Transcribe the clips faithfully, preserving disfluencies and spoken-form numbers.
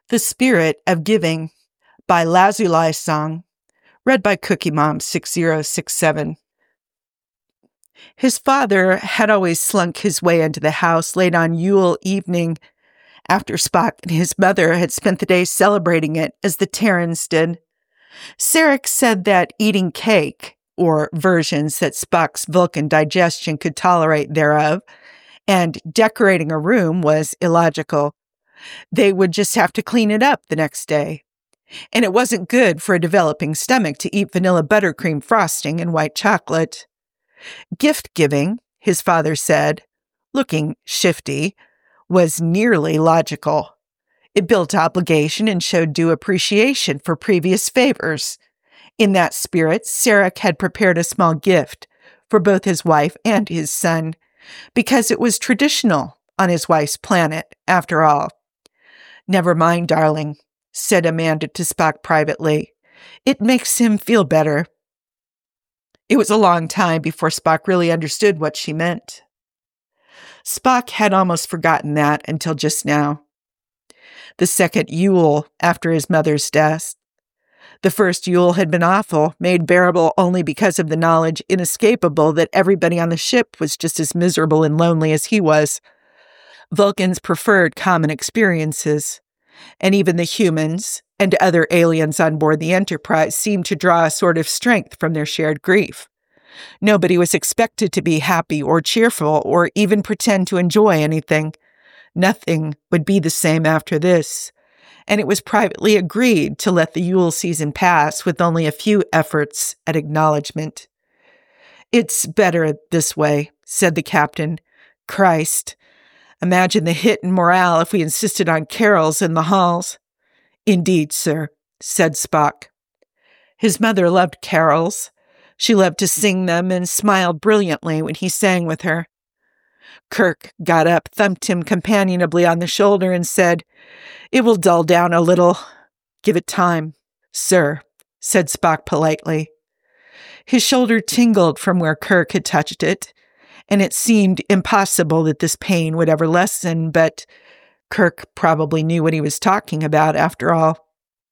The Spirit of Giving by Lazuli Song, read by Cookie Mom six zero six seven. His father had always slunk his way into the house late on Yule evening after Spock and his mother had spent the day celebrating it as the Terrans did. Sarek said that eating cake, or versions that Spock's Vulcan digestion could tolerate thereof, and decorating a room was illogical. They would just have to clean it up the next day. And it wasn't good for a developing stomach to eat vanilla buttercream frosting and white chocolate. Gift-giving, his father said, looking shifty, was nearly logical. It built obligation and showed due appreciation for previous favors. In that spirit, Sarek had prepared a small gift for both his wife and his son, because it was traditional on his wife's planet, after all. "Never mind, darling," said Amanda to Spock privately. "It makes him feel better." It was a long time before Spock really understood what she meant. Spock had almost forgotten that until just now. The second Yule after his mother's death. The first Yule had been awful, made bearable only because of the knowledge inescapable that everybody on the ship was just as miserable and lonely as he was. Vulcans preferred common experiences, and even the humans and other aliens on board the Enterprise seemed to draw a sort of strength from their shared grief. Nobody was expected to be happy or cheerful or even pretend to enjoy anything. Nothing would be the same after this, and it was privately agreed to let the Yule season pass with only a few efforts at acknowledgement. "It's better this way," said the captain. "Christ, imagine the hit in morale if we insisted on carols in the halls." "Indeed, sir," said Spock. His mother loved carols. She loved to sing them and smiled brilliantly when he sang with her. Kirk got up, thumped him companionably on the shoulder, and said, "It will dull down a little. Give it time." "Sir," said Spock politely. His shoulder tingled from where Kirk had touched it, and it seemed impossible that this pain would ever lessen, but Kirk probably knew what he was talking about after all.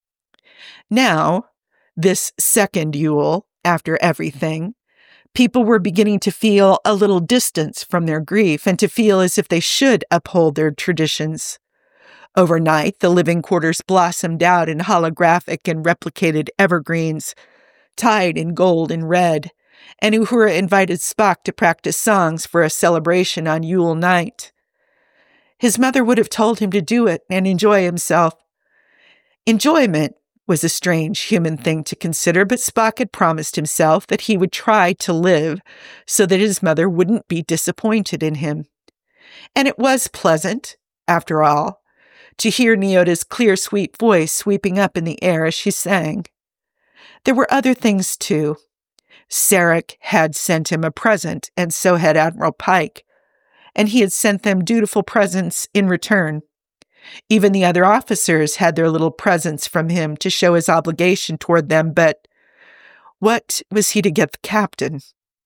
Now, this second Yule, after everything, people were beginning to feel a little distance from their grief and to feel as if they should uphold their traditions. Overnight, the living quarters blossomed out in holographic and replicated evergreens, tied in gold and red, and Uhura invited Spock to practice songs for a celebration on Yule night. His mother would have told him to do it and enjoy himself. Enjoyment was a strange human thing to consider, but Spock had promised himself that he would try to live so that his mother wouldn't be disappointed in him. And it was pleasant, after all, to hear Neoda's clear, sweet voice sweeping up in the air as she sang. There were other things, too. Sarek had sent him a present, and so had Admiral Pike, and he had sent them dutiful presents in return. Even the other officers had their little presents from him to show his obligation toward them, but what was he to get the captain?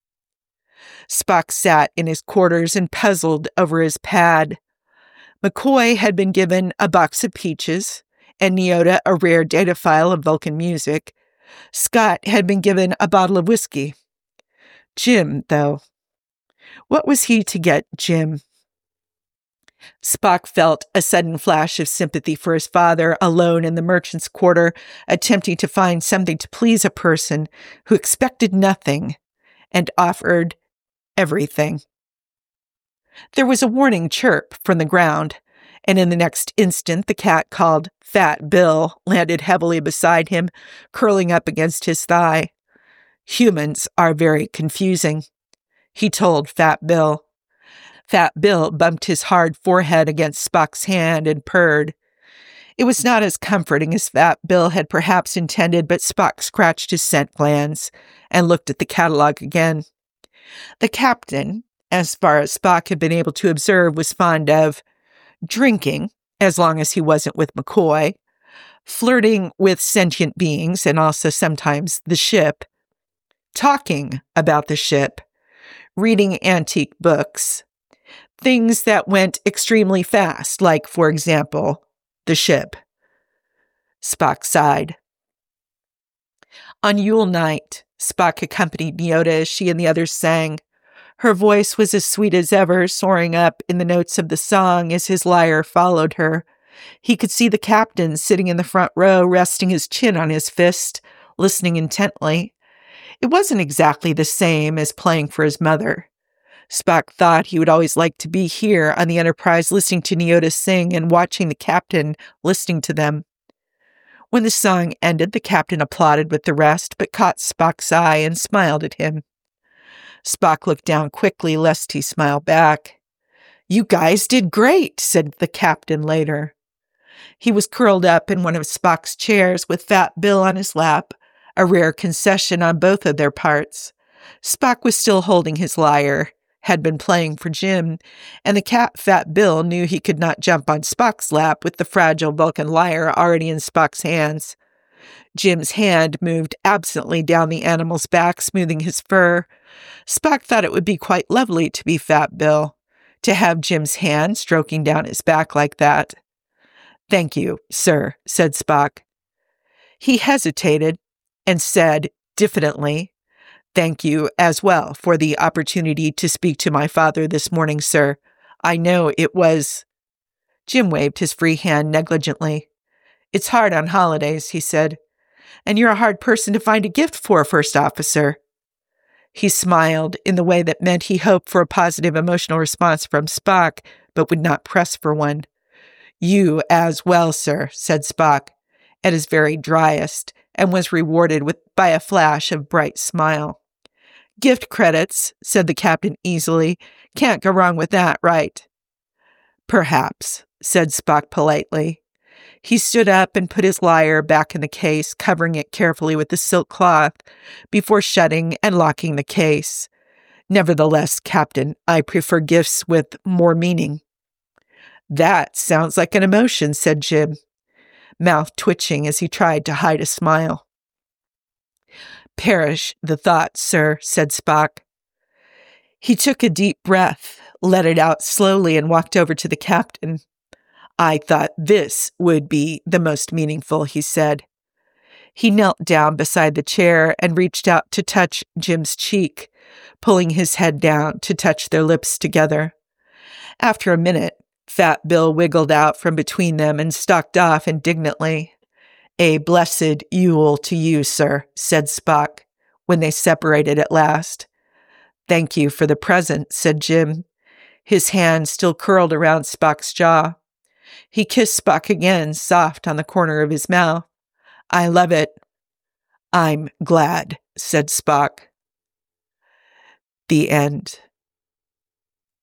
Spock sat in his quarters and puzzled over his pad. McCoy had been given a box of peaches, and Neoda a rare data file of Vulcan music. Scott had been given a bottle of whiskey. Jim, though. What was he to get Jim? Spock felt a sudden flash of sympathy for his father, alone in the merchant's quarter, attempting to find something to please a person who expected nothing and offered everything. There was a warning chirp from the ground, and in the next instant the cat called Fat Bill landed heavily beside him, curling up against his thigh. "Humans are very confusing," he told Fat Bill. Fat Bill bumped his hard forehead against Spock's hand and purred. It was not as comforting as Fat Bill had perhaps intended, but Spock scratched his scent glands and looked at the catalog again. The captain, as far as Spock had been able to observe, was fond of drinking, as long as he wasn't with McCoy, flirting with sentient beings and also sometimes the ship, talking about the ship, reading antique books, things that went extremely fast, like, for example, the ship. Spock sighed. On Yule night, Spock accompanied Nyota as she and the others sang. Her voice was as sweet as ever, soaring up in the notes of the song as his lyre followed her. He could see the captain sitting in the front row, resting his chin on his fist, listening intently. It wasn't exactly the same as playing for his mother. Spock thought he would always like to be here on the Enterprise listening to Nyota sing and watching the captain listening to them. When the song ended, the captain applauded with the rest, but caught Spock's eye and smiled at him. Spock looked down quickly, lest he smile back. "You guys did great," said the captain later. He was curled up in one of Spock's chairs with Fat Bill on his lap, a rare concession on both of their parts. Spock was still holding his lyre, had been playing for Jim, and the cat Fat Bill knew he could not jump on Spock's lap with the fragile Vulcan lyre already in Spock's hands. Jim's hand moved absently down the animal's back, smoothing his fur. Spock thought it would be quite lovely to be Fat Bill, to have Jim's hand stroking down his back like that. "Thank you, sir," said Spock. He hesitated and said diffidently, "Thank you as well for the opportunity to speak to my father this morning, sir. I know it was—" Jim waved his free hand negligently. "It's hard on holidays," he said. "And you're a hard person to find a gift for, First Officer." He smiled in the way that meant he hoped for a positive emotional response from Spock, but would not press for one. "You as well, sir," said Spock, at his very driest, and was rewarded with by a flash of bright smile. "Gift credits," said the captain easily. "Can't go wrong with that, right?" "Perhaps," said Spock politely. He stood up and put his lyre back in the case, covering it carefully with the silk cloth, before shutting and locking the case. "Nevertheless, Captain, I prefer gifts with more meaning." "That sounds like an emotion," said Jim, mouth twitching as he tried to hide a smile. "Perish the thought, sir," said Spock. He took a deep breath, let it out slowly, and walked over to the captain. "I thought this would be the most meaningful," he said. He knelt down beside the chair and reached out to touch Jim's cheek, pulling his head down to touch their lips together. After a minute, Fat Bill wiggled out from between them and stalked off indignantly. "A blessed Yule to you, sir," said Spock, when they separated at last. "Thank you for the present," said Jim, his hand still curled around Spock's jaw. He kissed Spock again, soft on the corner of his mouth. "I love it." "I'm glad," said Spock. The end.